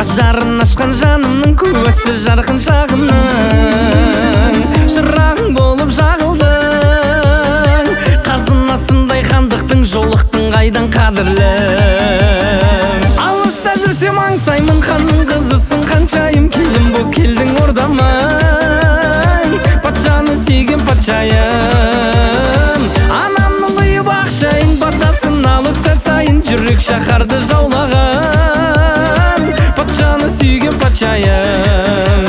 ажарын ашқан жанымның көзі жарқын шағымның шырағың болып жағылдың қазынасындай хандықтың жолықтың қайдан қадірлі алыста жүрсем аңсаймын ханның қызысың қаншайым келін боп келдің ордама патшаны сүйген патшайым анамның құйып ақшайын батасын алып сәт сайын жүрек шаһарды жаулаған патшаны сүйген патшайым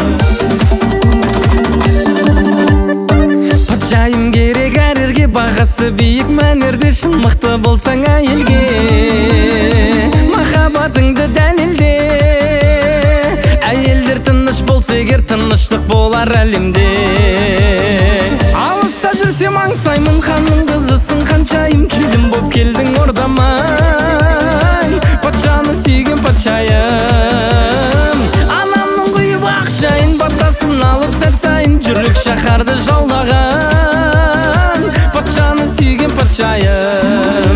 патшайым керек әрерге бағасы биік мәнерде шын мықты болсаң әйелге махаббатыңды дәлелде әйелдер тыныш болса егер тыныштық болар әлемде алыста жүрсем аңсаймын ханның қызысың қаншайым келін боп келдің ордама патшаны сүйген патшайым анамның құйып ақшайын батасын алып сәт сайын жүрек шаһарды жаулаған патшаны сүйген патшайым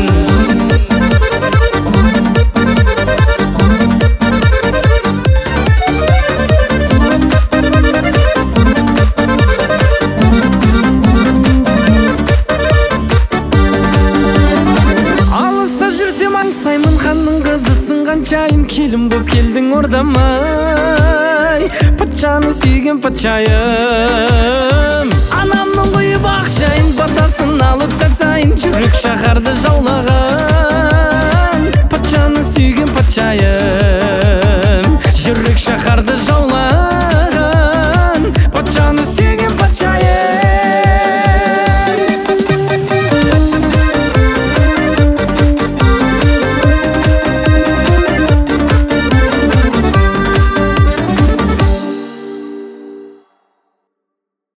аңсаймын ханның қызысың қаншайым келін боп келдің ордама патшаны сүйген патшайым анамның құйып ақшайын батасын алып сәт сайын жүрек шаһарды жаулаған патшаны сүйген патшайым